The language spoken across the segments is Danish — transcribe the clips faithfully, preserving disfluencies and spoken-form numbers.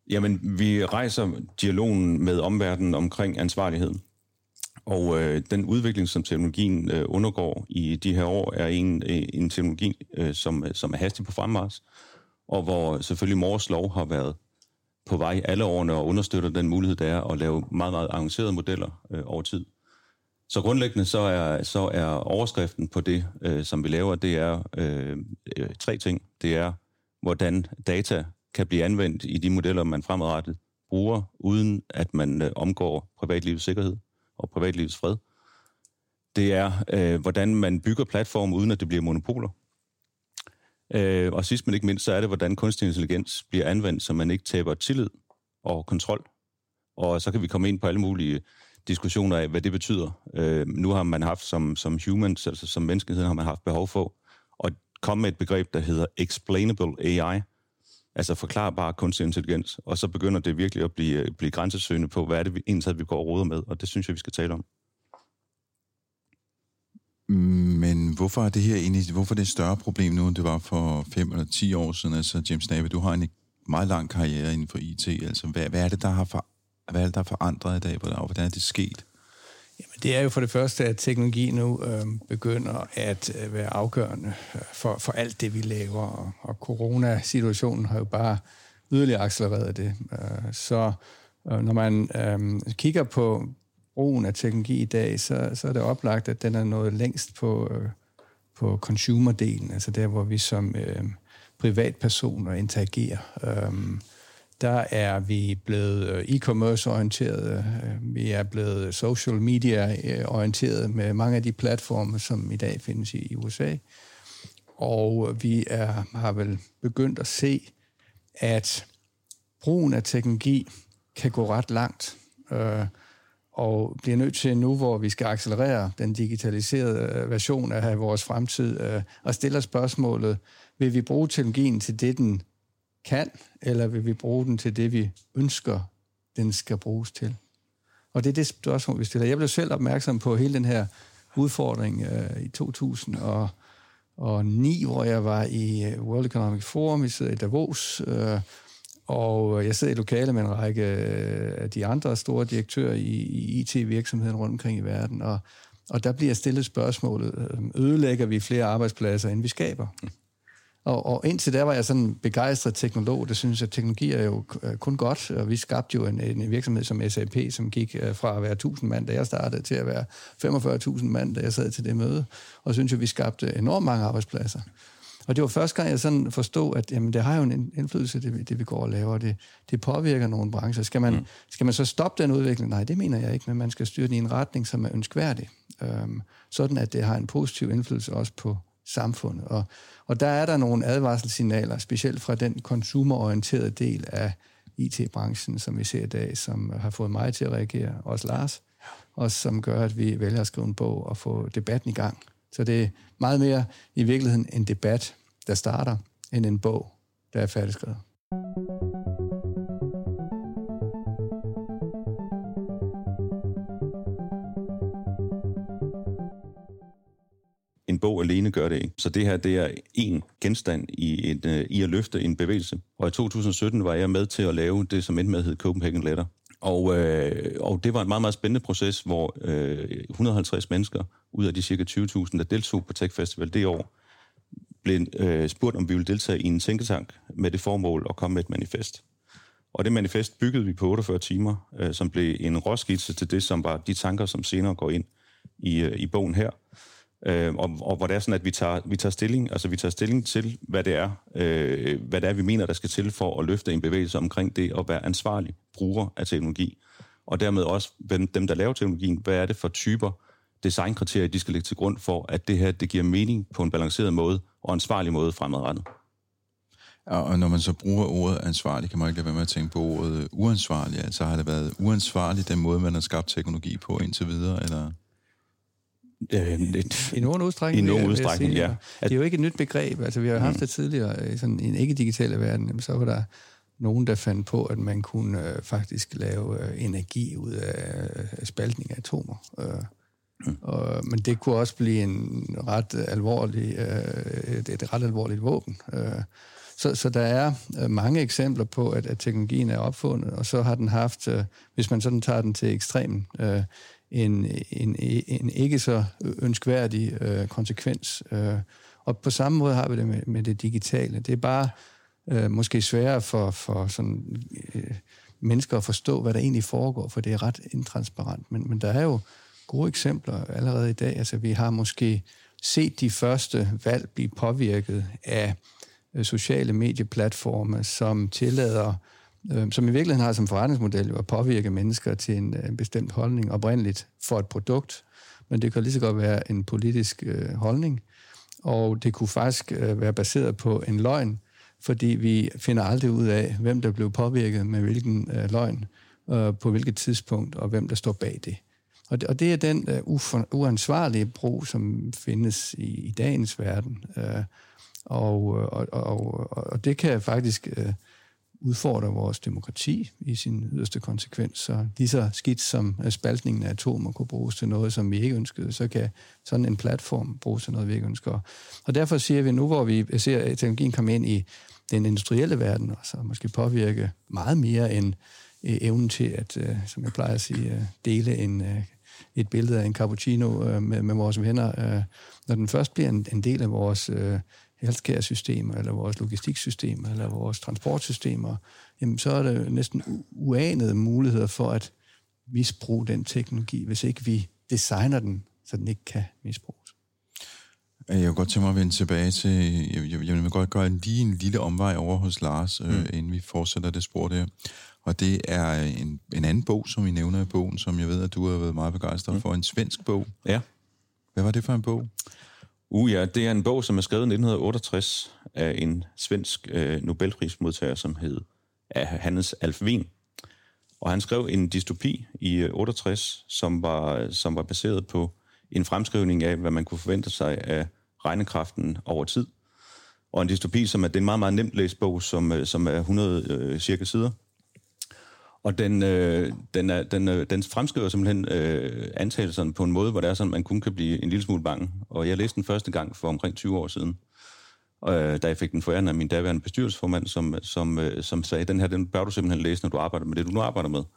Jamen, vi rejser dialogen med omverdenen omkring ansvarlighed. Og øh, den udvikling, som teknologien øh, undergår i de her år, er en, en teknologi, øh, som, som er hastig på fremmarch, og hvor selvfølgelig Moores lov har været på vej alle årene og understøtter den mulighed, der er at lave meget, meget avancerede modeller øh, over tid. Så grundlæggende så er, så er overskriften på det, øh, som vi laver, det er øh, øh, tre ting. Det er, hvordan data kan blive anvendt i de modeller, man fremadrettet bruger, uden at man øh, omgår privatlivets sikkerhed og privatlivets fred. Det er, øh, hvordan man bygger platforme, uden at det bliver monopoler. Øh, og sidst men ikke mindst, så er det, hvordan kunstig intelligens bliver anvendt, så man ikke taber tillid og kontrol. Og så kan vi komme ind på alle mulige diskussioner af, hvad det betyder. Øh, nu har man haft som, som humans, altså som menneskeheden, har man haft behov for at komme med et begreb, der hedder explainable A I, altså forklarbar kunstig intelligens, og så begynder det virkelig at blive, blive grænsesøgende på, hvad er det vi egentlig vi går og roder med, og det synes jeg, vi skal tale om. Men hvorfor er det her egentlig, hvorfor er det et større problem nu, end det var for fem eller ti år siden? Altså, James Nabe, du har en meget lang karriere inden for I T. Altså, hvad, hvad er det, der har for, hvad er det, der er forandret i dag, og hvordan er det sket? Jamen, det er jo for det første, at teknologi nu øh, begynder at øh, være afgørende for, for alt det, vi laver, og, og coronasituationen har jo bare yderligere accelereret det. Øh, så øh, når man øh, kigger på brugen af teknologi i dag, så, så er det oplagt, at den er nået længst på, øh, på consumer-delen, altså der, hvor vi som øh, privatpersoner interagerer. Øh, Der er vi blevet e-commerce-orienteret, vi er blevet social media-orienteret med mange af de platforme, som i dag findes i U S A. Og vi er, har vel begyndt at se, at brugen af teknologi kan gå ret langt, og bliver nødt til nu, hvor vi skal accelerere den digitaliserede version af vores fremtid, og stille spørgsmålet, vil vi bruge teknologien til det, den kan, eller vil vi bruge den til det, vi ønsker, den skal bruges til? Og det er det spørgsmål, vi stiller. Jeg blev selv opmærksom på hele den her udfordring øh, i to tusind og ni, hvor jeg var i World Economic Forum, vi sidder i Davos, øh, og jeg sidder i lokale med en række af de andre store direktører i, i I T-virksomheden rundt omkring i verden, og, og der bliver stillet spørgsmålet, ødelægger vi flere arbejdspladser, end vi skaber? Og, og indtil der var jeg sådan en begejstret teknolog, der synes, at teknologi er jo kun godt, og vi skabte jo en, en virksomhed som S A P, som gik fra at være tusind mand, da jeg startede, til at være femogfyrre tusind mand, da jeg sad til det møde, og synes jo, vi skabte enormt mange arbejdspladser. Og det var første gang, jeg sådan forstod, at jamen, det har jo en indflydelse, det, det vi går og laver, det, det påvirker nogle brancher. Skal man, mm. skal man så stoppe den udvikling? Nej, det mener jeg ikke, men man skal styre den i en retning, som er ønskværdig, øhm, sådan at det har en positiv indflydelse også på samfundet. Og, og der er der nogle advarselssignaler, specielt fra den consumerorienterede del af I T-branchen, som vi ser i dag, som har fået mig til at reagere, også Lars, og som gør, at vi vælger at skrive en bog og få debatten i gang. Så det er meget mere i virkeligheden en debat, der starter, end en bog, der er færdigskrevet. En bog alene gør det ikke. Så det her, det er en genstand i, et, uh, i at løfte en bevægelse. Og i to tusind og sytten var jeg med til at lave det, som endte med at hedde Copenhagen Letter. Og, øh, og det var en meget, meget spændende proces, hvor øh, et hundrede og halvtreds mennesker ud af de cirka tyve tusind, der deltog på Tech Festival det år, blev øh, spurgt, om vi ville deltage i en tænketank med det formål at komme med et manifest. Og det manifest byggede vi på otteogfyrre timer, øh, som blev en råskitse til det, som var de tanker, som senere går ind i, øh, i bogen her. Øh, og, og hvor det er sådan, at vi tager, vi tager stilling, altså vi tager stilling til, hvad det er, øh, hvad det er, vi mener, der skal til for at løfte en bevægelse omkring det at være ansvarlig bruger af teknologi. Og dermed også dem, der laver teknologien, hvad er det for typer designkriterier, de skal lægge til grund for, at det her, det giver mening på en balanceret måde og ansvarlig måde fremadrettet. Og når man så bruger ordet ansvarlig, kan man ikke lade være med at tænke på ordet uansvarlig. Altså har det været uansvarligt den måde, man har skabt teknologi på indtil videre, eller... Øh, I nogen udstrækning, I nogen udstrækning, ja. Det er jo ikke et nyt begreb. Altså, vi har haft det tidligere i sådan en ikke-digitale verden. Jamen, så var der nogen, der fandt på, at man kunne øh, faktisk lave øh, energi ud af øh, spaltning af atomer. Øh, mm. og, men det kunne også blive en ret alvorlig, øh, et, et ret alvorligt våben. Øh, Så, så der er øh, mange eksempler på, at, at teknologien er opfundet, og så har den haft, øh, hvis man sådan tager den til ekstremen, øh, en, en, en ikke så ønskværdig øh, konsekvens. Øh, og på samme måde har vi det med, med det digitale. Det er bare øh, måske sværere for, for sådan, øh, mennesker at forstå, hvad der egentlig foregår, for det er ret intransparent. Men, men der er jo gode eksempler allerede i dag. Altså, vi har måske set de første valg blive påvirket af øh, sociale medieplatforme, som tillader, øh, som i virkeligheden har som forretningsmodel jo at påvirke mennesker til en, en bestemt holdning oprindeligt for et produkt, men det kan lige så godt være en politisk øh, holdning, og det kunne faktisk øh, være baseret på en løgn, fordi vi finder aldrig ud af, hvem der blev påvirket med hvilken øh, løgn, øh, på hvilket tidspunkt, og hvem der står bag det. Og det, og det er den uh, uansvarlige brug, som findes i, i dagens verden. Uh, og, og, og, og det kan faktisk uh, udfordre vores demokrati i sin yderste konsekvens. Så lige så skidt som spaltningen af atomer kunne bruges til noget, som vi ikke ønskede, så kan sådan en platform bruges til noget, vi ikke ønsker. Og derfor siger vi nu, hvor vi ser, at teknologien kommer ind i den industrielle verden, og så måske påvirke meget mere end uh, evnen til at, uh, som jeg plejer at sige, uh, dele en... Uh, et billede af en cappuccino øh, med, med vores venner. Øh, når den først bliver en, en del af vores øh, healthcare-systemer, eller vores logistiksystemer, eller vores transportsystemer, jamen, så er der næsten uanede muligheder for at misbruge den teknologi, hvis ikke vi designer den, så den ikke kan misbruges. Jeg vil godt tænke mig at vende tilbage til, jeg, jeg, jeg vil godt gøre lige en lille omvej over hos Lars, mm. øh, inden vi fortsætter det spor der. Og det er en, en anden bog, som vi nævner i bogen, som jeg ved, at du har været meget begejstret mm. for. En svensk bog. Ja. Hvad var det for en bog? Uh ja, det er en bog, som er skrevet i nitten otteogtres af en svensk øh, Nobelprismodtager, som hed Hannes Alfvén. Og han skrev en dystopi i otteogtres, som var, som var baseret på en fremskrivning af, hvad man kunne forvente sig af regnekraften over tid. Og en dystopi, som er, det er en meget, meget nemt læst bog, som, som er hundrede øh, cirka sider. Og den, øh, den, er, den, øh, den fremskriver simpelthen øh, antagelserne på en måde, hvor det er sådan, man kun kan blive en lille smule bange. Og jeg læste den første gang for omkring tyve år siden, øh, da jeg fik den foræret af min daværende bestyrelsesformand, som, som, øh, som sagde, den her, den bør du simpelthen læse, når du arbejder med det, du nu arbejder med.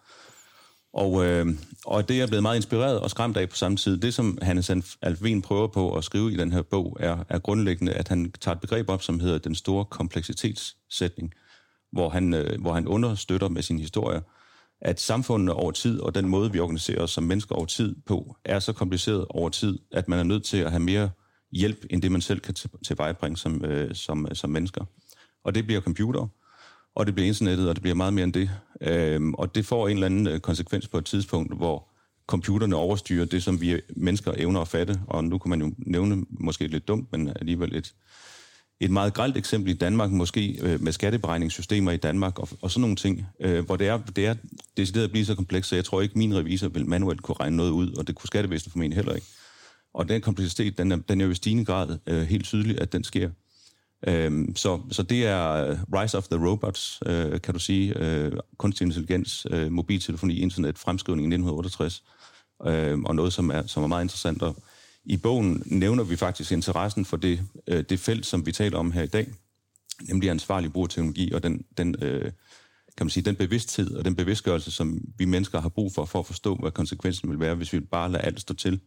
Og, øh, og det er jeg blevet meget inspireret og skræmt af på samme tid. Det, som Hannes Alfvén prøver på at skrive i den her bog, er, er grundlæggende, at han tager et begreb op, som hedder den store kompleksitetssætning, hvor han, øh, hvor han understøtter med sin historie, at samfundet over tid, og den måde, vi organiserer os som mennesker over tid på, er så kompliceret over tid, at man er nødt til at have mere hjælp, end det man selv kan tilvejebringe som, øh, som, som mennesker. Og det bliver computer, og det bliver internettet, og det bliver meget mere end det. Øhm, og det får en eller anden konsekvens på et tidspunkt, hvor computerne overstyrer det, som vi mennesker evner at fatte. Og nu kan man jo nævne, måske lidt dumt, men alligevel et, et meget grelt eksempel i Danmark, måske øh, med skatteberegningssystemer i Danmark, og, og sådan nogle ting, øh, hvor det er, det er decideret at blive så komplekst, så jeg tror ikke, min revisor vil manuelt kunne regne noget ud, og det kunne skattevæsenet formentlig heller ikke. Og den kompleksitet, den er, den er jo i stigende grad øh, helt tydelig, at den sker. Øhm, så, så det er Rise of the Robots, øh, kan du sige, øh, kunstig intelligens, øh, mobiltelefoni, internet, fremskrivning i nitten otteogtres, øh, og noget, som er, som er meget interessant. Og i bogen nævner vi faktisk interessen for det, øh, det felt, som vi taler om her i dag, nemlig ansvarlig brug af teknologi, og den, den, øh, kan man sige, den bevidsthed og den bevidstgørelse, som vi mennesker har brug for, for at forstå, hvad konsekvensen vil være, hvis vi bare lader alt stå til.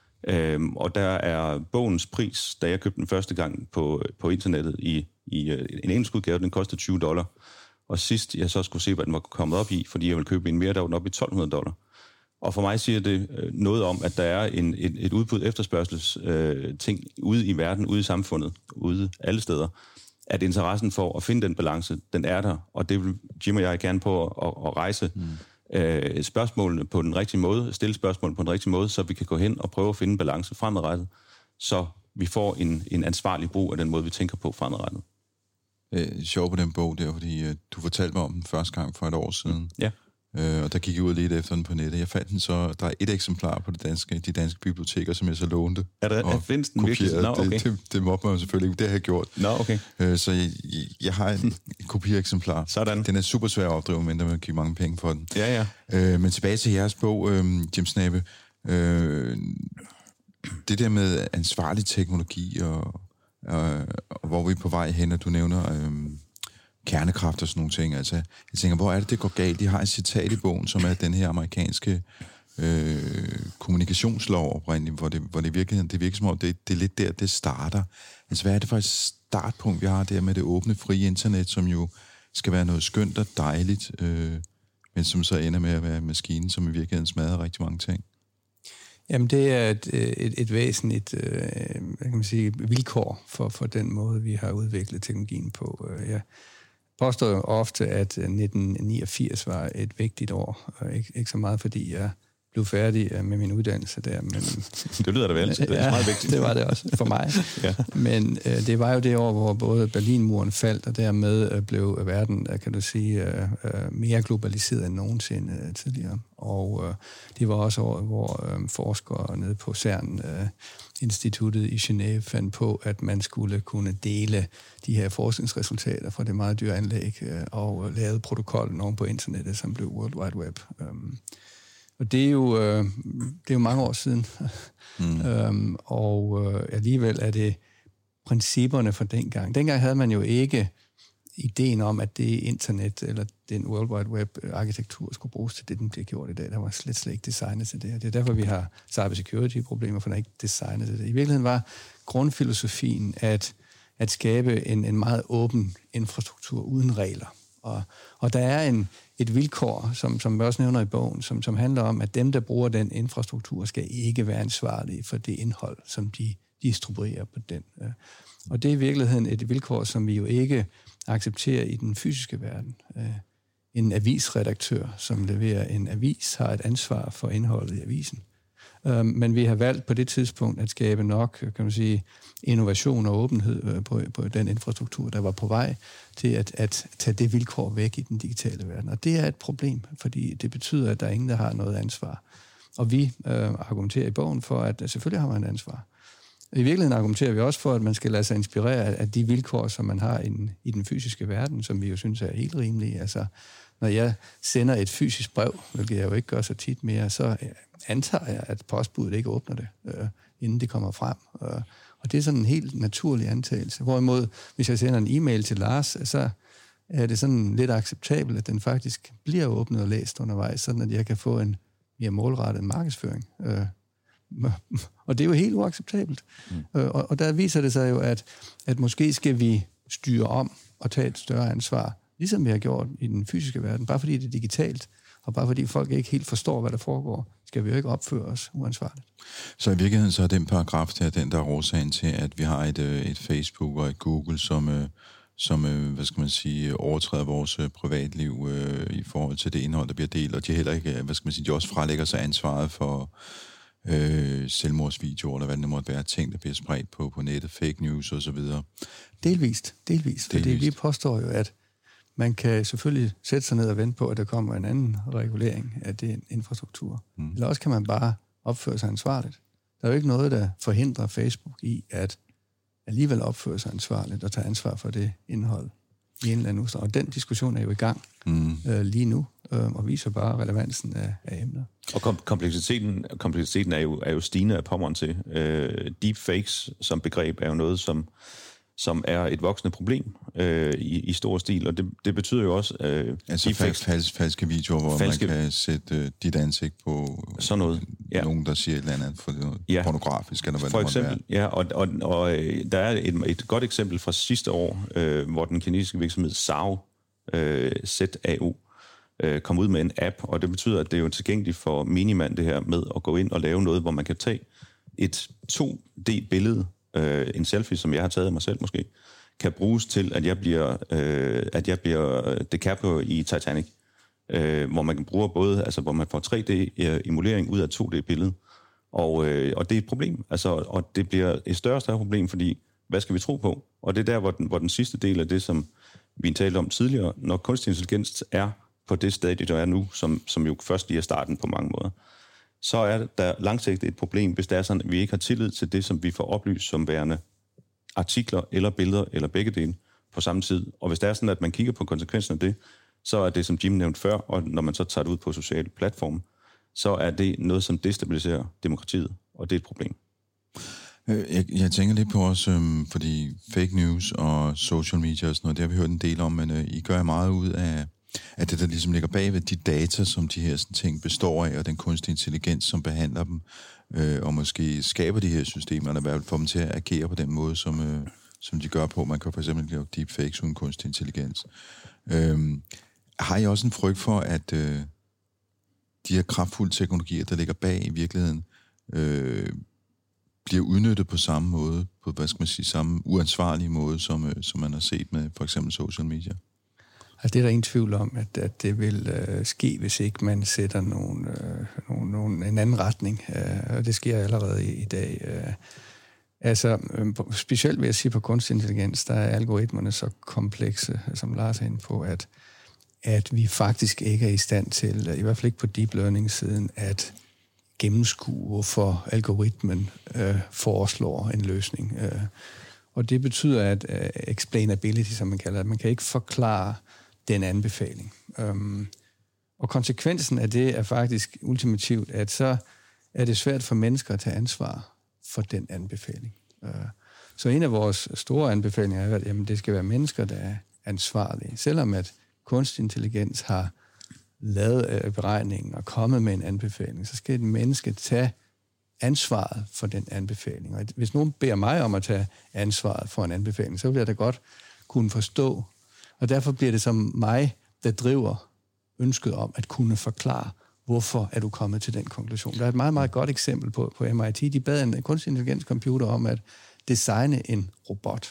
Øhm, og der er bogens pris, da jeg købte den første gang på, på internettet i, i uh, en engelsk udgave, den kostede tyve dollar. Og sidst jeg så skulle se, hvad den var kommet op i, fordi jeg ville købe en mere, der var den op i tolv hundrede dollar. Og for mig siger det øh, noget om, at der er en, et, et udbud efterspørgsels øh, ting ude i verden, ude i samfundet, ude alle steder, at interessen for at finde den balance, den er der, og det vil Jim og jeg gerne på at, at, at rejse mm. øh, spørgsmålene på den rigtige måde, stille spørgsmålene på den rigtige måde, så vi kan gå hen og prøve at finde en balance fremadrettet, så vi får en, en ansvarlig brug af den måde, vi tænker på fremadrettet. Øh, sjov på den bog der, fordi øh, du fortalte mig om den første gang for et år siden. Ja. Øh, og der gik jeg ud lidt efter den på nettet. Jeg fandt den så, der er et eksemplar på det danske, de danske biblioteker, som jeg så lånte. Er der, og findes den virkelig? No, okay. Det, det, det måtte man jo selvfølgelig ikke, det har jeg gjort. Nå, okay. Øh, så jeg, jeg har en, en kopieksemplar. Sådan. Den er super svær at opdrive, men der vil give mange penge for den. Ja, ja. Øh, men tilbage til jeres bog, øh, Jim Snabe. Øh, det der med ansvarlig teknologi og øh, og hvor vi er på vej hen, og du nævner øh, kernekraft og sådan nogle ting. Altså, jeg tænker, hvor er det, det går galt? De har et citat i bogen, som er den her amerikanske øh, kommunikationslov oprindeligt, hvor det, hvor det, virker, det virker som om, det, det er lidt der, det starter. Altså, hvad er det for et startpunkt, vi har der med det åbne, frie internet, som jo skal være noget skønt og dejligt, øh, men som så ender med at være en maskine, som i virkeligheden smadrer rigtig mange ting? Jamen, det er et, et, et væsentligt øh, hvad kan man sige, vilkår for, for den måde, vi har udviklet teknologien på. Jeg påstår jo ofte, at nitten niogfirs var et vigtigt år. Ikke, ikke så meget, fordi jeg blev færdig med min uddannelse der. Men, det lyder da vel, det er ja, meget vigtigt. Det var det også for mig. Ja. Men øh, det var jo det år, hvor både Berlinmuren faldt, og dermed øh, blev verden, kan du sige, øh, mere globaliseret end nogensinde øh, tidligere. Og øh, det var også år, hvor øh, forskere nede på CERN, øh, instituttet i Genève, fandt på, at man skulle kunne dele de her forskningsresultater fra det meget dyre anlæg, øh, og lavede protokollen oven på internettet, som blev World Wide Web. Um, Og det er jo, øh, det er jo mange år siden. Mm. øhm, og øh, alligevel er det principperne fra dengang. Dengang havde man jo ikke ideen om, at det internet eller den World Wide Web-arkitektur skulle bruges til det, den bliver gjort i dag. Der var slet, slet ikke designet til det. Og det er derfor, vi har cybersecurity-problemer, for der er ikke designet til det. I virkeligheden var grundfilosofien at, at skabe en, en meget åben infrastruktur uden regler. Og, og der er en, et vilkår, som, som vi også nævner i bogen, som, som handler om, at dem, der bruger den infrastruktur, skal ikke være ansvarlige for det indhold, som de distribuerer på den. Og det er i virkeligheden et vilkår, som vi jo ikke accepterer i den fysiske verden. En avisredaktør, som leverer en avis, har et ansvar for indholdet i avisen. Men vi har valgt på det tidspunkt at skabe nok, kan man sige, innovation og åbenhed på, på den infrastruktur, der var på vej til at, at tage det vilkår væk i den digitale verden. Og det er et problem, fordi det betyder, at der er ingen, der har noget ansvar. Og vi øh, argumenterer i bogen for, at selvfølgelig har man et ansvar. I virkeligheden argumenterer vi også for, at man skal lade sig inspirere af de vilkår, som man har i den, i den fysiske verden, som vi jo synes er helt rimelige. Altså, når jeg sender et fysisk brev, hvilket jeg jo ikke gør så tit mere, så antager jeg, at postbuddet ikke åbner det, øh, inden det kommer frem. Øh, og det er sådan en helt naturlig antagelse. Hvorimod, hvis jeg sender en e-mail til Lars, så er det sådan lidt acceptabelt, at den faktisk bliver åbnet og læst undervejs, sådan at jeg kan få en mere målrettet markedsføring. Øh, og det er jo helt uacceptabelt. Mm. Øh, og, og der viser det sig jo, at, at måske skal vi styre om og tage et større ansvar, ligesom vi har gjort i den fysiske verden. Bare fordi det er digitalt, og bare fordi folk ikke helt forstår, hvad der foregår, skal vi jo ikke opføre os uansvarligt. Så i virkeligheden så er den paragraf der, den der er årsagen til, at vi har et, et Facebook og et Google, som, som hvad skal man sige, overtræder vores privatliv øh, i forhold til det indhold, der bliver delt, og de heller ikke, hvad skal man sige, de også frelægger sig ansvaret for øh, selvmordsvideoer, eller hvad det måtte være, ting, der bliver spredt på, på nettet, fake news og så videre. Delvist, delvist. Fordi vi påstår jo, at man kan selvfølgelig sætte sig ned og vente på, at der kommer en anden regulering af det infrastruktur. Mm. Eller også kan man bare opføre sig ansvarligt. Der er jo ikke noget, der forhindrer Facebook i at alligevel opføre sig ansvarligt og tage ansvar for det indhold i en eller anden udstrækning. Og den diskussion er jo i gang mm. øh, lige nu, øh, og viser bare relevansen af, af emner. Og kom- kompleksiteten, kompleksiteten er, jo, er jo stigende af pommeren til. Øh, deepfakes som begreb er jo noget, som som er et voksende problem øh, i, i stor stil, og det, det betyder jo også... Øh, altså fals, fals, falske videoer, hvor falske, man kan sætte øh, dit ansigt på sådan noget, ja. Nogen, der siger et eller andet for noget ja. pornografisk, eller hvad for det eksempel, måtte være. Ja, og, og, og der er et, et godt eksempel fra sidste år, øh, hvor den kinesiske virksomhed S A O, øh, Z A O, øh, kom ud med en app, og det betyder, at det er jo tilgængeligt for minimand, det her med at gå ind og lave noget, hvor man kan tage et to D-billede, Uh, en selfie, som jeg har taget af mig selv måske, kan bruges til, at jeg bliver, uh, at jeg bliver DiCaprio i Titanic, uh, hvor man kan bruge både, altså hvor man får tre D-emulering ud af to D-billede, og, uh, og det er et problem, altså, og det bliver et større og større problem, fordi hvad skal vi tro på? Og det er der, hvor den, hvor den sidste del af det, som vi talte om tidligere, når kunstig intelligens er på det stadie, der er nu, som, som jo først lige er starten på mange måder, så er der langsigtet et problem, hvis det er sådan, at vi ikke har tillid til det, som vi får oplyst som værende artikler eller billeder eller begge dele på samme tid. Og hvis det er sådan, at man kigger på konsekvensen af det, så er det, som Jim nævnte før, og når man så tager det ud på sociale platforme, så er det noget, som destabiliserer demokratiet, og det er et problem. Jeg, jeg tænker lidt på os, øhm, fordi fake news og social media og sådan noget, det har vi hørt en del om, men øh, I gør meget ud af, af det, der ligesom ligger bagved de data, som de her sådan, ting består af, og den kunstige intelligens, som behandler dem, øh, og måske skaber de her systemer, eller i hvert fald får dem til at agere på den måde, som, øh, som de gør på. Man kan for eksempel lave deepfakes uden kunstig intelligens. Øhm, har I også en frygt for, at øh, de her kraftfulde teknologier, der ligger bag i virkeligheden, øh, bliver udnyttet på samme måde, på, hvad skal man sige, samme uansvarlige måde, som, øh, som man har set med for eksempel social media? Altså, det er der ingen tvivl om, at, at det vil øh, ske, hvis ikke man sætter nogen, øh, nogen, nogen, en anden retning. Øh, og det sker allerede i, i dag. Øh, altså, øh, specielt vil jeg sige på kunstig intelligens, der er algoritmerne så komplekse, som Lars er inde på, at, at vi faktisk ikke er i stand til, i hvert fald ikke på deep learning-siden, at gennemskue, hvorfor algoritmen øh, foreslår en løsning. Øh, og det betyder, at uh, explainability, som man kalder det, man kan ikke forklare den anbefaling. Um, og konsekvensen af det er faktisk ultimativt, at så er det svært for mennesker at tage ansvar for den anbefaling. Uh, så en af vores store anbefalinger er, at jamen, det skal være mennesker, der er ansvarlige. Selvom at kunstig intelligens har lavet uh, beregningen og kommet med en anbefaling, så skal et menneske tage ansvaret for den anbefaling. Og hvis nogen beder mig om at tage ansvaret for en anbefaling, så vil jeg da godt kunne forstå. Og derfor bliver det som mig, der driver ønsket om at kunne forklare, hvorfor er du kommet til den konklusion. Der er et meget, meget godt eksempel på, på M I T. De bad en kunstig intelligens computer om at designe en robot.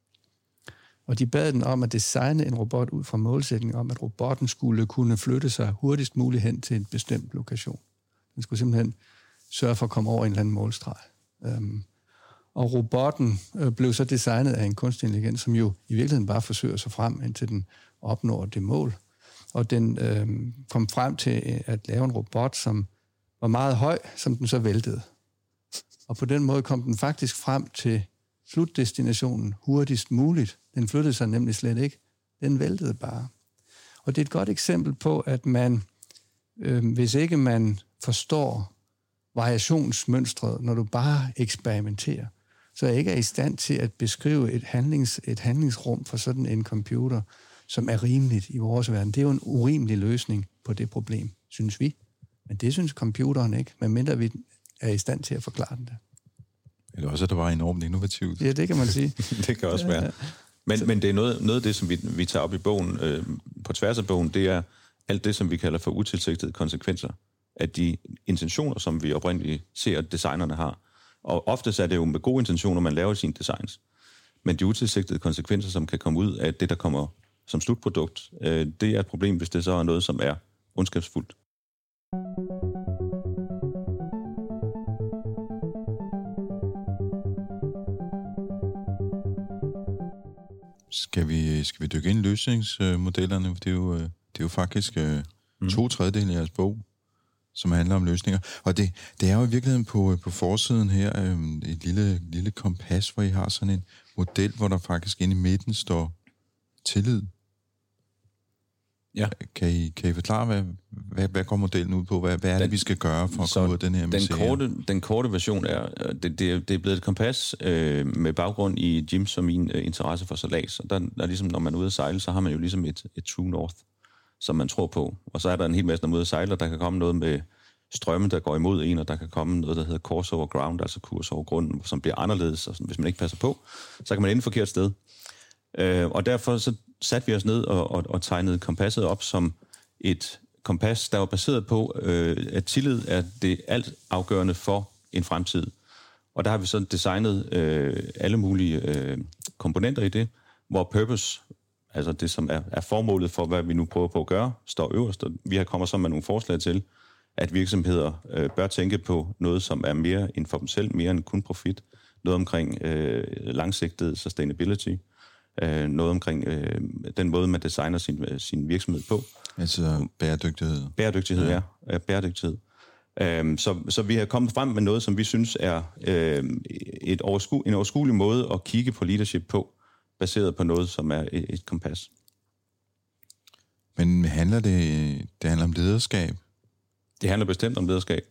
Og de bad den om at designe en robot ud fra målsætningen om, at robotten skulle kunne flytte sig hurtigst muligt hen til en bestemt lokation. Den skulle simpelthen sørge for at komme over en eller anden målstreg. Um, og robotten øh, blev så designet af en kunstig intelligens, som jo i virkeligheden bare forsøger sig frem, indtil den opnår det mål. Og den øh, kom frem til at lave en robot, som var meget høj, som den så væltede. Og på den måde kom den faktisk frem til slutdestinationen hurtigst muligt. Den flyttede sig nemlig slet ikke. Den væltede bare. Og det er et godt eksempel på, at man, øh, hvis ikke man forstår variationsmønstret, når du bare eksperimenterer, så er ikke i stand til at beskrive et, handlings, et handlingsrum for sådan en computer, som er rimeligt i vores verden. Det er jo en urimelig løsning på det problem, synes vi. Men det synes computeren ikke, medmindre vi er i stand til at forklare den det. Eller også, at det var enormt innovativt. Ja, det kan man sige. Det kan også være. Men, men det er noget, noget af det, som vi, vi tager op i bogen, øh, på tværs af bogen, det er alt det, som vi kalder for utilsigtede konsekvenser af de intentioner, som vi oprindeligt ser, at designerne har. Og oftest er det jo med gode intentioner, man laver sine designs. Men de utilsigtede konsekvenser, som kan komme ud af det, der kommer som slutprodukt, øh, det er et problem, hvis det så er noget, som er ondskabsfuldt. Skal vi, skal vi dykke ind i løsningsmodellerne? Det er jo, det er jo faktisk øh, mm. to tredjedele af jeres bog, som handler om løsninger. Og det, det er jo i virkeligheden på, på forsiden her øh, et lille, lille kompas, hvor I har sådan en model, hvor der faktisk inde i midten står tillid. Ja. Kan I, kan I forklare, hvad, hvad, hvad går modellen ud på? Hvad, hvad er den, det, vi skal gøre for at komme ud af den her misære? Den korte, den korte version er, det, det, det er blevet et kompas øh, med baggrund i Jims og min øh, interesse for sejlads. Og der, der ligesom, når man er ude at sejle, så har man jo ligesom et, et true north, som man tror på. Og så er der en hel masse, når man er ude at sejle, der kan komme noget med strømme, der går imod en, og der kan komme noget, der hedder course over ground, altså kurs over grunden, som bliver anderledes, og hvis man ikke passer på, så kan man ende et forkert sted. Øh, og derfor så satte vi os ned og, og, og tegnede kompasset op som et kompas, der var baseret på, øh, at tillid er det alt afgørende for en fremtid. Og der har vi så designet øh, alle mulige øh, komponenter i det, hvor purpose, altså det som er, er formålet for, hvad vi nu prøver på at gøre, står øverst. Og vi har kommet så med nogle forslag til, at virksomheder øh, bør tænke på noget, som er mere end for dem selv, mere end kun profit. Noget omkring øh, langsigtet sustainability. Øh, noget omkring øh, den måde, man designer sin, sin virksomhed på. Altså bæredygtighed. Bæredygtighed, ja. ja. Bæredygtighed. Øh, så, så vi har kommet frem med noget, som vi synes er øh, et oversku, en overskuelig måde at kigge på leadership på, baseret på noget, som er et, et kompas. Men handler det, det handler om lederskab? Det handler bestemt om lederskab.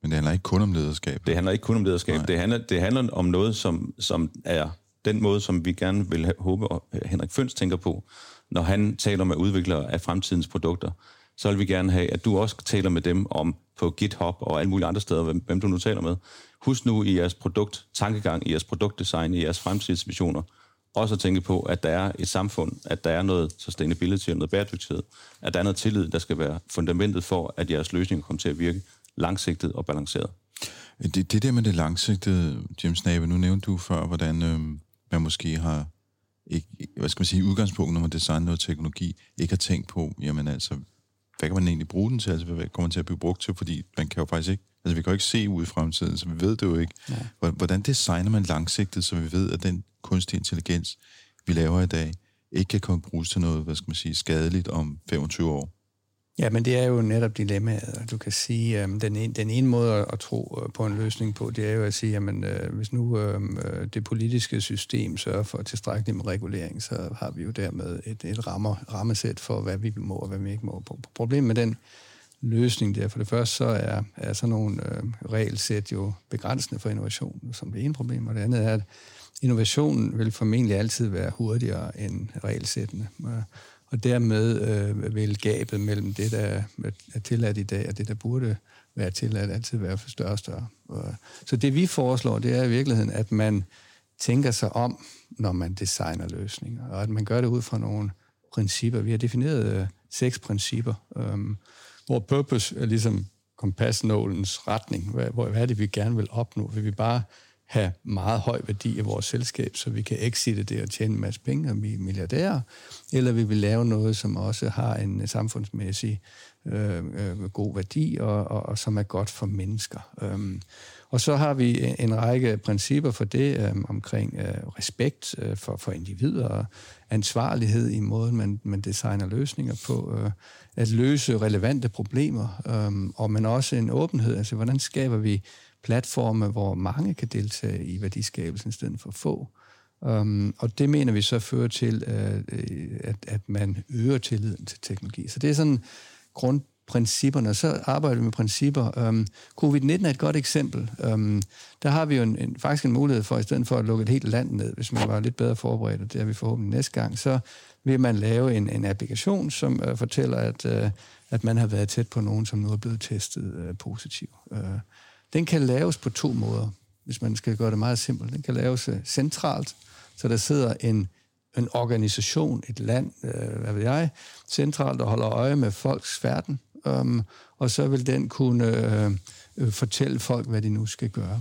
Men det handler ikke kun om lederskab. Det handler ikke kun om lederskab. Det handler, det handler om noget, som, som er den måde, som vi gerne vil håbe, at Henrik Føns tænker på, når han taler med udviklere af fremtidens produkter. Så vil vi gerne have, at du også taler med dem om på GitHub og alle mulige andre steder, hvem, hvem du nu taler med. Husk nu i jeres produkttankegang, i jeres produktdesign, i jeres fremtidsvisioner, også at tænke på, at der er et samfund, at der er noget sustainability og noget bæredygtighed, at der er noget tillid, der skal være fundamentet for, at jeres løsninger kommer til at virke langsigtet og balanceret. Det, det der med det langsigtede, Jim Snabe, nu nævnte du før, hvordan øh, man måske har, ikke, hvad skal man sige, udgangspunkt, når man designer noget teknologi, ikke har tænkt på, jamen altså, hvad kan man egentlig bruge den til, altså hvad kommer man til at blive brugt til, fordi man kan jo faktisk ikke, altså vi kan jo ikke se ud i fremtiden, så vi ved det jo ikke. Ja. Hvordan designer man langsigtet, så vi ved, at den kunstig intelligens, vi laver i dag, ikke kan komme bruges til noget, hvad skal man sige, skadeligt om femogtyve år? Ja, men det er jo netop dilemmaet. Du kan sige, at den, en, den ene måde at tro på en løsning på, det er jo at sige, at øh, hvis nu øh, det politiske system sørger for tilstrækkelig med regulering, så har vi jo dermed et, et rammer, rammesæt for, hvad vi må og hvad vi ikke må. Problemet med den løsning der, for det første, så er, er sådan nogle øh, regelsæt jo begrænsende for innovation, som det ene problem, og det andet er, at innovationen vil formentlig altid være hurtigere end regelsættene. Og dermed øh, vil gabet mellem det, der er tilladt i dag, og det, der burde være tilladt, altid være for større og større. Så det, vi foreslår, det er i virkeligheden, at man tænker sig om, når man designer løsninger, og at man gør det ud fra nogle principper. Vi har defineret øh, seks principper, øh, hvor purpose er ligesom kompasnålens retning. Hvad, hvad er det, vi gerne vil opnå? Vil vi bare have meget høj værdi i vores selskab, så vi kan exitte det og tjene en masse penge og blive milliardærer, eller vi vil lave noget, som også har en samfundsmæssig øh, øh, god værdi, og, og, og som er godt for mennesker. Um, og så har vi en række principper for det, um, omkring uh, respekt uh, for, for individer, og ansvarlighed i måden, man, man designer løsninger på, uh, at løse relevante problemer, um, og men også en åbenhed, altså hvordan skaber vi platforme, hvor mange kan deltage i værdiskabelsen i stedet for få. Um, og det mener vi så fører til, uh, at, at man øger tilliden til teknologi. Så det er sådan grundprincipperne. Så arbejder vi med principper. Um, covid nitten er et godt eksempel. Um, der har vi jo en, en, faktisk en mulighed for, i stedet for at lukke et helt land ned, hvis man var lidt bedre forberedt, og det er vi forhåbentlig næste gang, så vil man lave en, en applikation, som uh, fortæller, at, uh, at man har været tæt på nogen, som nu er blevet testet uh, positiv. Uh, Den kan laves på to måder, hvis man skal gøre det meget simpelt. Den kan laves centralt, så der sidder en, en organisation, et land, øh, hvad ved jeg, centralt og holder øje med folks færden, um, og så vil den kunne øh, fortælle folk, hvad de nu skal gøre.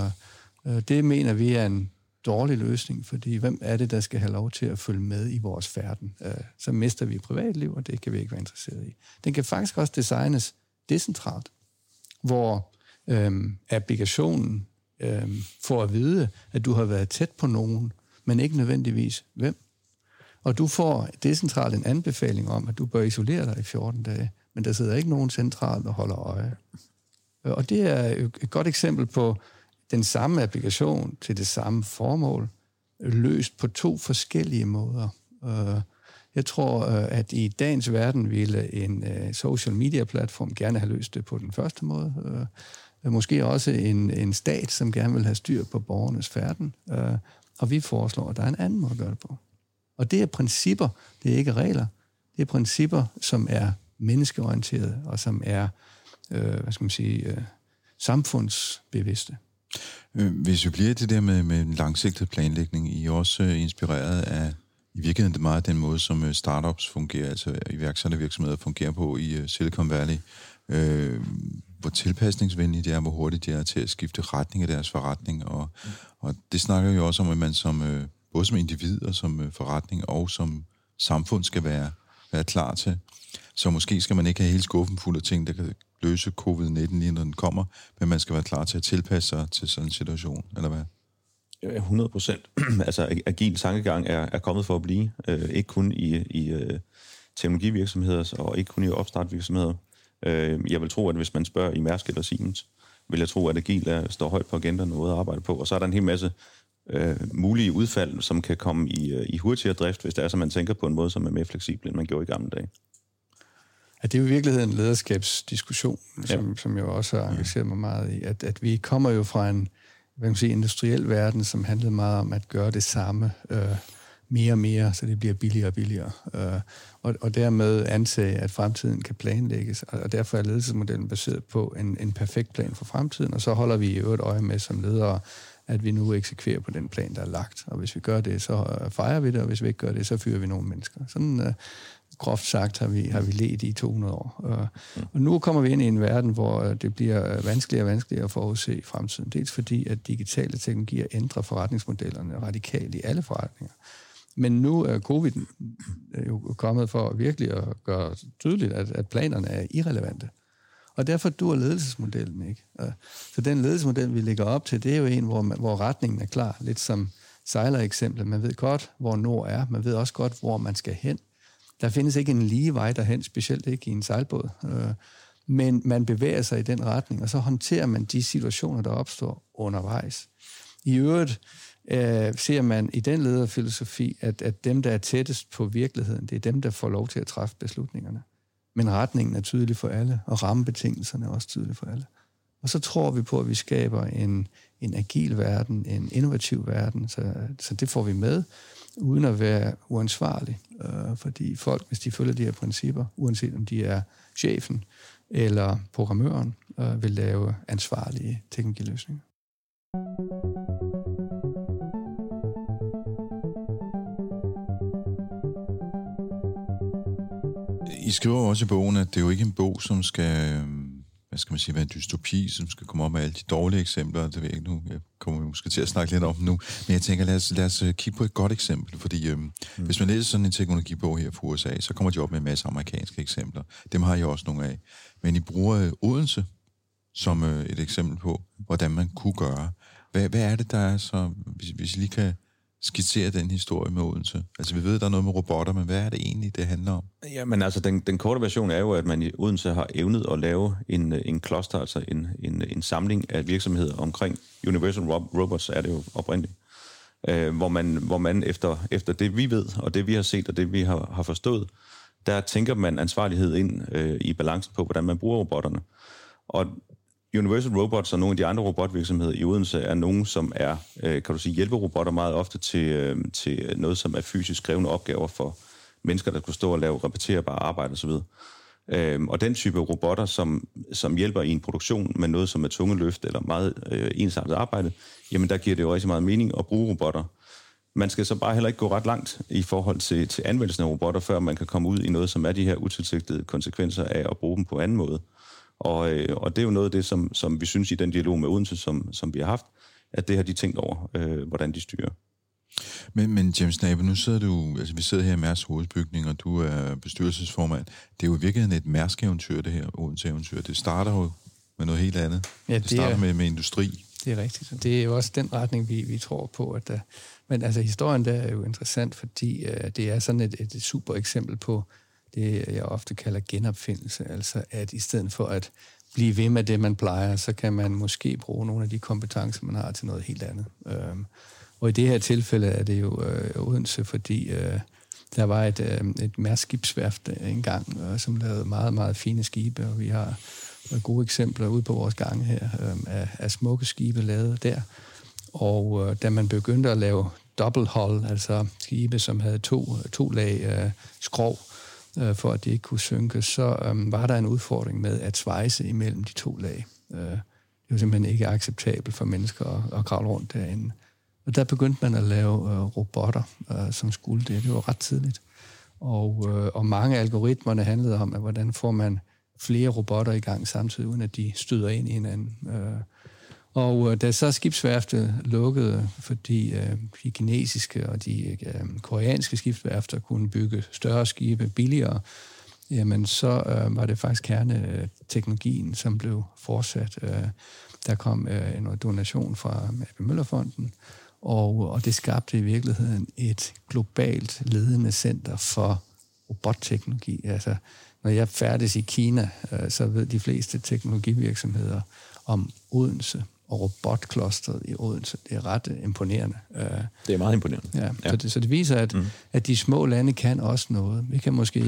Uh, uh, det mener vi er en dårlig løsning, fordi hvem er det, der skal have lov til at følge med i vores færden? Uh, så mister vi privatliv, og det kan vi ikke være interesseret i. Den kan faktisk også designes decentralt, hvor Øhm, applikationen øhm, får at vide, at du har været tæt på nogen, men ikke nødvendigvis hvem. Og du får decentralt en anbefaling om, at du bør isolere dig i fjorten dage, men der sidder ikke nogen centralt og holder øje. Og det er et godt eksempel på den samme applikation til det samme formål, løst på to forskellige måder. Jeg tror, at i dagens verden ville en social media platform gerne have løst det på den første måde. Måske også en, en stat, som gerne vil have styr på borgernes færden. Og vi foreslår, at der er en anden måde at gøre det på. Og det er principper, det er ikke regler. Det er principper, som er menneskeorienterede, og som er, øh, hvad skal man sige, øh, samfundsbevidste. Hvis vi bliver det der med, med langsigtet planlægning, I er også inspireret af i virkeligheden meget den måde, som startups fungerer, altså iværksættervirksomheder fungerer på i Silicon Valley. Øh, hvor tilpasningsvenlige de er, hvor hurtigt de er til at skifte retning af deres forretning. Og, mm. og det snakker jo også om, at man som, øh, både som individ og som øh, forretning og som samfund skal være, være klar til. Så måske skal man ikke have hele skuffen fuld af ting, der kan løse covid nitten, lige når den kommer, men man skal være klar til at tilpasse sig til sådan en situation, eller hvad? hundrede procent. Altså, agil tankegang er, er kommet for at blive. Øh, ikke kun i, i øh, teknologivirksomheder, og ikke kun i opstartvirksomheder. Øh, jeg vil tro, at hvis man spørger i Mærsk eller Siemens, vil jeg tro, at agil er, står højt på agendaen og noget at arbejde på. Og så er der en hel masse øh, mulige udfald, som kan komme i, i hurtigere drift, hvis det er, så man tænker på en måde, som er mere fleksibel, end man gjorde i gamle dage. at det er jo i virkeligheden en lederskabsdiskussion, som, ja. som jeg også har engageret mig meget i, at, at vi kommer jo fra en hvad kan man sige, industriel verden, som handlede meget om at gøre det samme øh, mere og mere, så det bliver billigere og billigere. Øh, og, og dermed antage, at fremtiden kan planlægges, og derfor er ledelsesmodellen baseret på en, en perfekt plan for fremtiden, og så holder vi i øvrigt øje med som ledere, at vi nu eksekverer på den plan, der er lagt. Og hvis vi gør det, så fejrer vi det, og hvis vi ikke gør det, så fyrer vi nogle mennesker. Sådan uh, groft sagt har vi, har vi ledt i to hundrede år. Uh, og nu kommer vi ind i en verden, hvor det bliver vanskeligere og vanskeligere at forudse i fremtiden. Dels fordi, at digitale teknologier ændrer forretningsmodellerne radikalt i alle forretninger. Men nu er covid jo kommet for virkelig at gøre tydeligt, at, at planerne er irrelevante. Og derfor dur ledelsesmodellen ikke. Så den ledelsesmodel, vi lægger op til, det er jo en, hvor, man, hvor retningen er klar. Lidt som sejlereksemplet. Man ved godt, hvor nord er. Man ved også godt, hvor man skal hen. Der findes ikke en lige vej derhen, specielt ikke i en sejlbåd. Men man bevæger sig i den retning, og så håndterer man de situationer, der opstår undervejs. I øvrigt øh, ser man i den lederfilosofi, at, at dem, der er tættest på virkeligheden, det er dem, der får lov til at træffe beslutningerne. Men retningen er tydelig for alle, og rammebetingelserne er også tydelige for alle. Og så tror vi på, at vi skaber en, en agil verden, en innovativ verden, så, så det får vi med, uden at være uansvarlig. Øh, fordi folk, hvis de følger de her principper, uanset om de er chefen eller programmøren, øh, vil lave ansvarlige teknologiløsninger. I skriver også i bogen, at det er jo ikke en bog, som skal, hvad skal man sige, være en dystopi, som skal komme op med alle de dårlige eksempler. Det ved jeg ikke nu. Jeg kommer måske til at snakke lidt om nu. Men jeg tænker, lad os, lad os kigge på et godt eksempel. Fordi øhm, mm. hvis man læser sådan en teknologibog her fra U S A, så kommer de op med en masse amerikanske eksempler. Dem har jeg også nogle af. Men I bruger Odense som øh, et eksempel på, hvordan man kunne gøre. Hvad, hvad er det, der er så, hvis, hvis I lige kan skitsere den historie med Odense? Altså, vi ved, der er noget med robotter, men hvad er det egentlig, det handler om? Jamen, altså, den, den korte version er jo, at man i Odense har evnet at lave en, en cluster, altså en, en, en samling af virksomheder omkring Universal Robots, er det jo oprindeligt. Øh, hvor man, hvor man efter, efter det, vi ved, og det, vi har set, og det, vi har, har forstået, der tænker man ansvarlighed ind øh, i balancen på, hvordan man bruger robotterne. Og Universal Robots og nogle af de andre robotvirksomheder i Odense er nogle, som er, kan du sige, hjælperobotter meget ofte til, til noget, som er fysisk krævende opgaver for mennesker, der kunne stå og lave repeterbare arbejde osv. Og den type robotter, som, som hjælper i en produktion med noget, som er tunge løft eller meget øh, ensartet arbejde, jamen der giver det jo rigtig meget mening at bruge robotter. Man skal så bare heller ikke gå ret langt i forhold til, til anvendelsen af robotter, før man kan komme ud i noget, som er de her utilsigtede konsekvenser af at bruge dem på anden måde. Og, øh, og det er jo noget af det, som, som vi synes i den dialog med Odense, som, som vi har haft, at det har de tænkt over, øh, hvordan de styrer. Men, men James Nabe, nu sidder du, altså vi sidder her i Mærsks hovedbygning, og du er bestyrelsesformand. Det er jo i virkeligheden et Mærsk-eventyr, det her Odense-eventyr. Det starter jo med noget helt andet. Ja, det, det starter er, med, med industri. Det er rigtigt. Det er jo også den retning, vi, vi tror på. At der, men altså, historien der er jo interessant, fordi uh, det er sådan et, et super eksempel på det, jeg ofte kalder genopfindelse. Altså, at i stedet for at blive ved med det, man plejer, så kan man måske bruge nogle af de kompetencer, man har til noget helt andet. Um, og i det her tilfælde er det jo øh, Odense, fordi øh, der var et, øh, et Mærsk-skibsværft engang, øh, som lavede meget, meget fine skibe, og vi har gode eksempler ude på vores gange her øh, af, af smukke skibe lavet der. Og øh, da man begyndte at lave double hull, altså skibe, som havde to, to lag øh, skrov, øh, for at de ikke kunne synke, så øh, var der en udfordring med at svejse imellem de to lag. Øh, det var simpelthen ikke acceptabelt for mennesker at, at kravle rundt derinde. Og der begyndte man at lave øh, robotter, øh, som skulle det. Det var ret tidligt. Og, øh, og mange af algoritmerne handlede om, at hvordan får man flere robotter i gang samtidig, uden at de støder ind i hinanden. Øh, og øh, da så skibsværftet lukkede, fordi øh, de kinesiske og de øh, koreanske skibsværfter kunne bygge større skibe billigere, jamen så øh, var det faktisk kerneteknologien, som blev fortsat. Øh, der kom øh, en donation fra A P Møller-fonden, Og, og det skabte i virkeligheden et globalt ledende center for robotteknologi. Altså, når jeg færdes i Kina, øh, så ved de fleste teknologivirksomheder om Odense og robotklosteret i Odense. Det er ret imponerende. Det er meget imponerende. Ja, ja. Så, det, så det viser, at, mm. at de små lande kan også noget. Vi kan måske ikke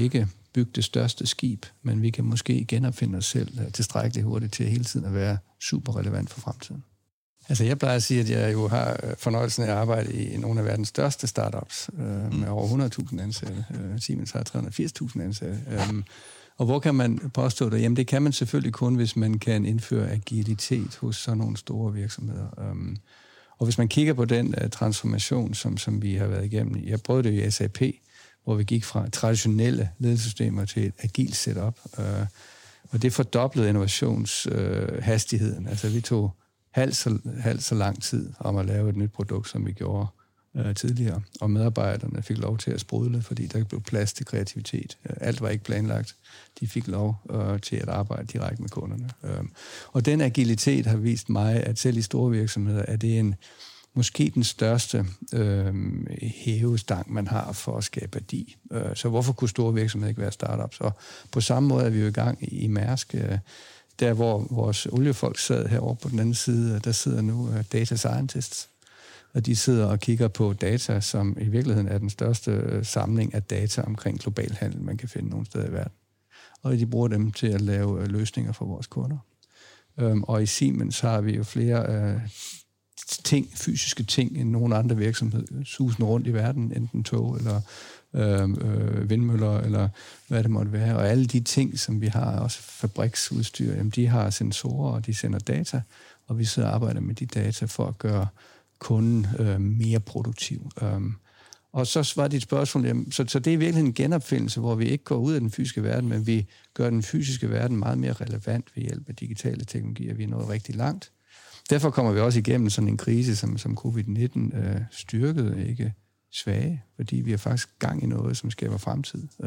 bygge det største skib, men vi kan måske genopfinde os selv tilstrækkeligt hurtigt til hele tiden at være super relevant for fremtiden. Altså jeg plejer at sige, at jeg jo har fornøjelsen af at arbejde i nogle af verdens største startups øh, med over hundrede tusind ansatte. Øh, Siemens har tre hundrede og firs tusind ansatte. Øh, og hvor kan man påstå det? Jamen det kan man selvfølgelig kun, hvis man kan indføre agilitet hos sådan nogle store virksomheder. Øh, og hvis man kigger på den uh, transformation, som, som vi har været igennem, jeg prøvede det i S A P, hvor vi gik fra traditionelle ledelsessystemer til et agilt setup. Øh, og det fordoblede innovationshastigheden. Øh, altså vi tog halvt så, halvt så lang tid om at lave et nyt produkt, som vi gjorde øh, tidligere. Og medarbejderne fik lov til at sprudle, fordi der blev plads til kreativitet. Alt var ikke planlagt. De fik lov øh, til at arbejde direkte med kunderne. Øh, og den agilitet har vist mig, at selv i store virksomheder er det en måske den største øh, hævestang, man har for at skabe værdi. Øh, så hvorfor kunne store virksomheder ikke være startups? Og på samme måde er vi jo i gang i, i Mærsk, øh, der hvor vores oliefolk sad herovre på den anden side, der sidder nu uh, data scientists, og de sidder og kigger på data, som i virkeligheden er den største uh, samling af data omkring global handel, man kan finde nogle steder i verden. Og de bruger dem til at lave uh, løsninger for vores kunder. Um, og i Siemens har vi jo flere uh, ting, fysiske ting, end nogen andre virksomheder, susende rundt i verden, enten tog eller Øh, øh, vindmøller, eller hvad det måtte være. Og alle de ting, som vi har, også fabriksudstyr, jamen, de har sensorer, og de sender data, og vi sidder og arbejder med de data for at gøre kunden øh, mere produktiv. Um, og så var det et spørgsmål, jamen, så, så det er virkelig en genopfindelse, hvor vi ikke går ud af den fysiske verden, men vi gør den fysiske verden meget mere relevant ved hjælp af digitale teknologier. Vi er nået rigtig langt. Derfor kommer vi også igennem sådan en krise, som, som covid nitten øh, styrkede, ikke svage, fordi vi har faktisk gang i noget, som skaber fremtid. Øh,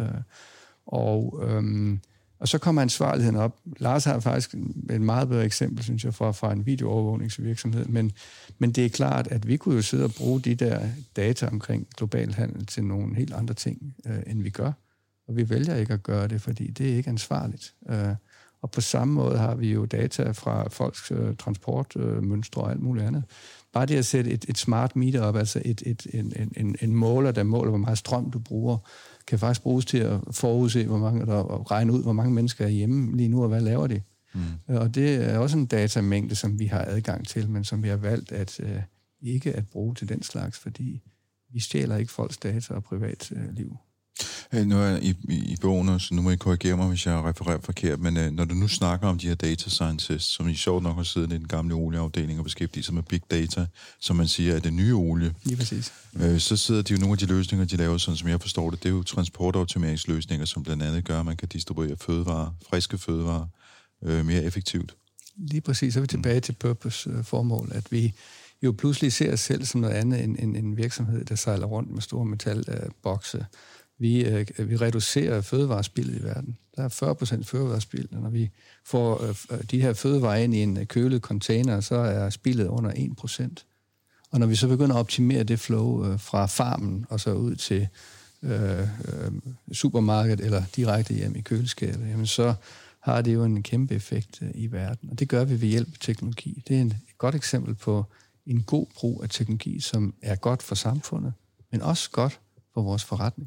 og, øhm, og så kommer ansvarligheden op. Lars har faktisk et meget bedre eksempel, synes jeg, fra, fra en videoovervågningsvirksomhed, men, men det er klart, at vi kunne jo sidde og bruge de der data omkring global handel til nogle helt andre ting, øh, end vi gør. Og vi vælger ikke at gøre det, fordi det er ikke ansvarligt. Øh, og på samme måde har vi jo data fra folks øh, transportmønstre øh, og alt muligt andet. Bare det at sætte et, et smart meter op, altså et, et, en, en, en måler, der måler, hvor meget strøm du bruger, kan faktisk bruges til at forudse, hvor mange, der, og regne ud, hvor mange mennesker er hjemme lige nu, og hvad laver de. Mm. Og det er også en datamængde, som vi har adgang til, men som vi har valgt at øh, ikke at bruge til den slags, fordi vi stjæler ikke folks data og privatliv. Øh, Hey, nu er jeg i, i, i bogen, så nu må I korrigere mig, hvis jeg refererer forkert, men øh, når du nu snakker om de her data scientists, som I sjovt nok har siddet i den gamle olieafdeling og beskæftiget sig med big data, som man siger er det nye olie. Lige præcis. Øh, så sidder de jo nogle af de løsninger, de laver, sådan som jeg forstår det, det er jo transportoptimeringsløsninger, som blandt andet gør, at man kan distribuere fødevarer, friske fødevarer, øh, mere effektivt. Lige præcis, så er vi tilbage mm. til purpose-formål, at vi jo pludselig ser os selv som noget andet end en, en virksomhed, der sejler rundt med store metalbokse. Vi, øh, vi reducerer fødevarespildet i verden. Der er fyrre procent fødevarespild, og når vi får øh, de her fødevarer ind i en kølet container, så er spildet under en procent. Og når vi så begynder at optimere det flow øh, fra farmen og så ud til øh, øh, supermarkedet eller direkte hjem i køleskabet, jamen så har det jo en kæmpe effekt øh, i verden. Og det gør vi ved hjælp af teknologi. Det er en, et godt eksempel på en god brug af teknologi, som er godt for samfundet, men også godt for vores forretning.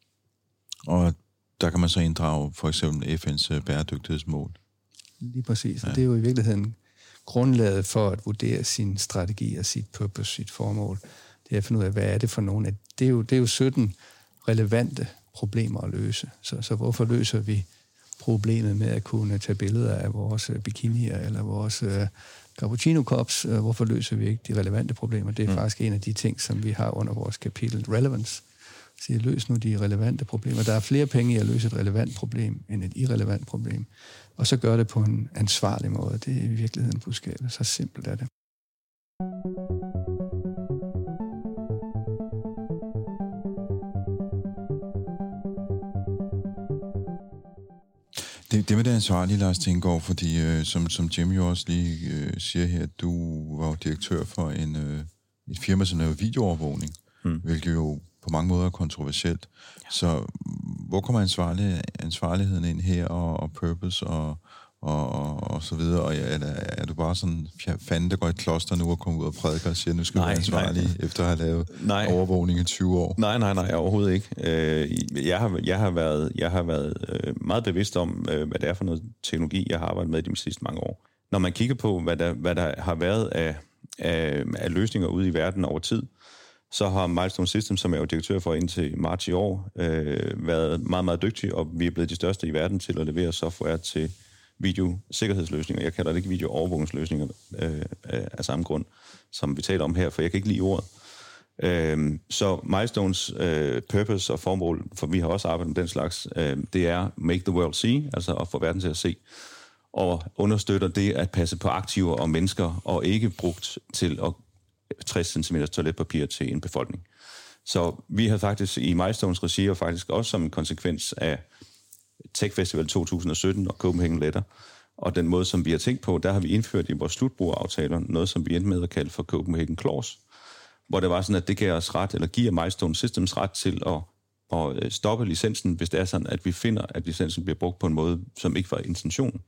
Og der kan man så inddrage for eksempel F N's bæredygtighedsmål. Lige præcis. Ja. Og det er jo i virkeligheden grundlaget for at vurdere sin strategi og sit purpose, sit formål. Det er at finde ud af, hvad er det for nogle af... Det er jo, det er jo sytten relevante problemer at løse. Så, så hvorfor løser vi problemet med at kunne tage billeder af vores bikinier eller vores uh, cappuccino cups? Uh, hvorfor løser vi ikke de relevante problemer? Det er mm. faktisk en af de ting, som vi har under vores kapitel Relevance. Så løs nu de relevante problemer. Der er flere penge i at løse et relevant problem, end et irrelevant problem. Og så gør det på en ansvarlig måde. Det er i virkeligheden budskabet. Så simpelt er det. Det, det med det ansvarlige, Lars Tinggaard, fordi øh, som, som Jim jo også lige øh, siger her, du var direktør for en, øh, et firma, som laver videoovervågning, hmm. hvilket jo på mange måder kontroversielt. Ja. Så hvor kommer ansvarlig, ansvarligheden ind her, og, og purpose, og, og, og, og så videre, og er, er du bare sådan fanden, der går i et kloster nu og kommer ud og prædiker og siger, nu skal du være ansvarlig nej. efter at have lavet nej. overvågning i tyve år? Nej, nej, nej, overhovedet ikke. Jeg har, jeg har været, jeg har været meget bevidst om, hvad det er for noget teknologi, jeg har arbejdet med de sidste mange år. Når man kigger på, hvad der, hvad der har været af, af, af løsninger ude i verden over tid, så har Milestone Systems, som jeg er jo direktør for indtil marts i år, øh, været meget, meget dygtige, og vi er blevet de største i verden til at levere software til videosikkerhedsløsninger. Jeg kalder det ikke videoovervågningsløsninger øh, af samme grund, som vi taler om her, for jeg kan ikke lide ordet. Øh, så Milestones øh, purpose og formål, for vi har også arbejdet med den slags, øh, det er make the world see, altså at få verden til at se, og understøtter det at passe på aktiver og mennesker, og ikke brugt til at tres centimeter toiletpapir til en befolkning. Så vi har faktisk i Milestones regi, og faktisk også som en konsekvens af Tech Festival to tusind og sytten og Copenhagen Letter, og den måde, som vi har tænkt på, der har vi indført i vores slutbrugeraftaler noget, som vi endte med at kalde for Copenhagen Clause, hvor det var sådan, at det giver os ret, eller giver Milestone Systems ret til at, at stoppe licensen, hvis det er sådan, at vi finder, at licensen bliver brugt på en måde, som ikke var intentionen.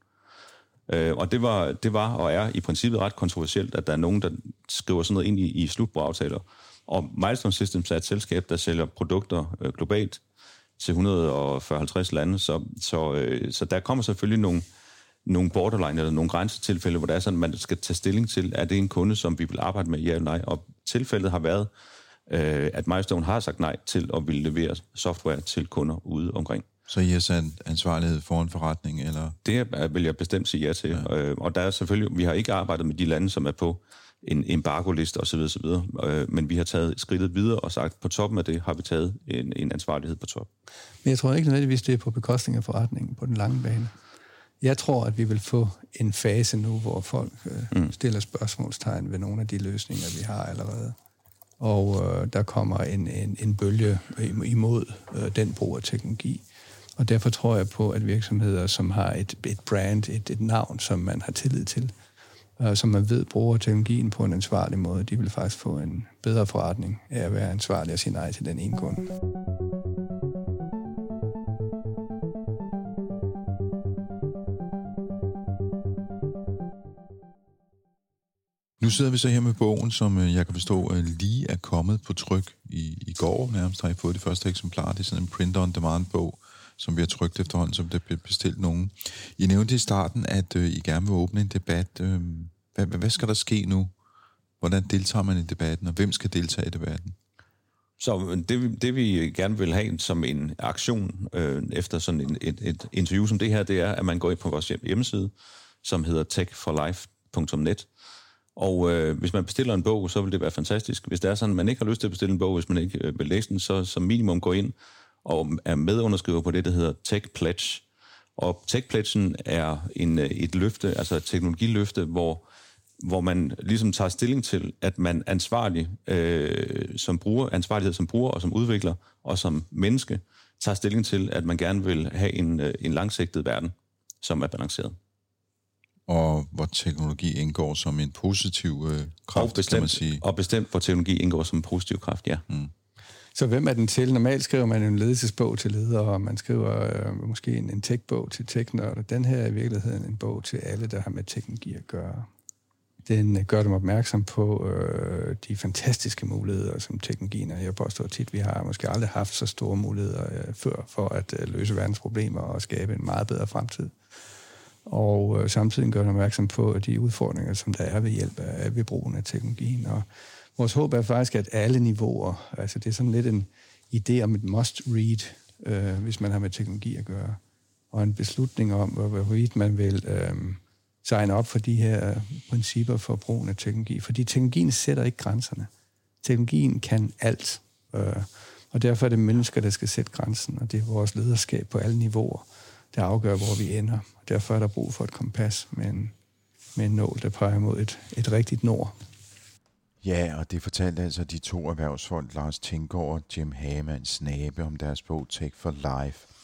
Og det var, det var og er i princippet ret kontroversielt, at der er nogen, der skriver sådan noget ind i, i slutbrugeraftaler. Og Milestone Systems er et selskab, der sælger produkter øh, globalt til et hundrede og fyrre til halvtreds lande, så, så, øh, så der kommer selvfølgelig nogle, nogle borderline eller nogle grænsetilfælde, hvor der er sådan, man skal tage stilling til, er det en kunde, som vi vil arbejde med, ja eller nej. Og tilfældet har været, øh, at Milestone har sagt nej til at ville levere software til kunder ude omkring. Så I har sat ansvarlighed for en forretning, eller? Det vil jeg bestemt sige ja til. Ja. Øh, og der er selvfølgelig, vi har ikke arbejdet med de lande, som er på en embargo-liste osv., osv., øh, men vi har taget skridtet videre og sagt, på toppen af det har vi taget en, en ansvarlighed på top. Men jeg tror ikke nødvendigvis, det er på bekostning af forretningen på den lange bane. Jeg tror, at vi vil få en fase nu, hvor folk øh, mm. stiller spørgsmålstegn ved nogle af de løsninger, vi har allerede. Og øh, der kommer en, en, en bølge imod øh, den brug af teknologi. Og derfor tror jeg på, at virksomheder, som har et, et brand, et, et navn, som man har tillid til, uh, som man ved bruger teknologien på en ansvarlig måde, de vil faktisk få en bedre forretning af at være ansvarlig og sige nej til den ene kunde. Nu sidder vi så her med bogen, som jeg kan forstå lige er kommet på tryk i, i går. Nærmest har I fået det første eksemplar. Det er sådan en print-on-demand-bog, som vi har trykt efterhånden, som det blev bestilt nogen. I nævnte i starten, at øh, I gerne vil åbne en debat. Øh, hvad, hvad skal der ske nu? Hvordan deltager man i debatten, og hvem skal deltage i debatten? Så det, det vi gerne vil have som en aktion øh, efter sådan en, et, et interview som det her, det er, at man går ind på vores hjemmeside, som hedder tech for life punktum net. Og øh, hvis man bestiller en bog, så vil det være fantastisk. Hvis det er sådan, at man ikke har lyst til at bestille en bog, hvis man ikke øh, vil læse den, så som minimum gå ind og er medunderskriver på det, der hedder Tech Pledge. Og Tech Pledgen er en, et løfte, altså et teknologiløfte, hvor, hvor man ligesom tager stilling til, at man ansvarlig, øh, som bruger, ansvarlighed som bruger og som udvikler og som menneske, tager stilling til, at man gerne vil have en, en langsigtet verden, som er balanceret. Og hvor teknologi indgår som en positiv øh, kraft, bestemt, kan man sige. Og bestemt, hvor teknologi indgår som en positiv kraft, ja. Mm. Så hvem er den til? Normalt skriver man en ledelsesbog til ledere, og man skriver øh, måske en, en tech-bog til tech-nørder. Den her er i virkeligheden en bog til alle, der har med teknologi at gøre. Den øh, gør dem opmærksom på øh, de fantastiske muligheder, som teknologien er. Jeg påstår tit, vi har måske aldrig haft så store muligheder øh, før for at øh, løse verdens problemer og skabe en meget bedre fremtid. Og øh, samtidig gør dem opmærksom på de udfordringer, som der er ved hjælp af ved brugen af teknologien. Og vores håb er faktisk, at alle niveauer, altså det er sådan lidt en idé om et must-read, øh, hvis man har med teknologi at gøre, og en beslutning om, hvorvidt man vil øh, signe op for de her principper for brugen af teknologi. Fordi teknologien sætter ikke grænserne. Teknologien kan alt, øh, og derfor er det mennesker, der skal sætte grænsen, og det er vores lederskab på alle niveauer, der afgør, hvor vi ender. Og derfor er der brug for et kompas med en, med en nål, der peger mod et, et rigtigt nord. Ja, og det fortalte altså de to erhvervsfolk, Lars Tinggaard og Jim Hagemann Snabe, om deres bog Tech for Life.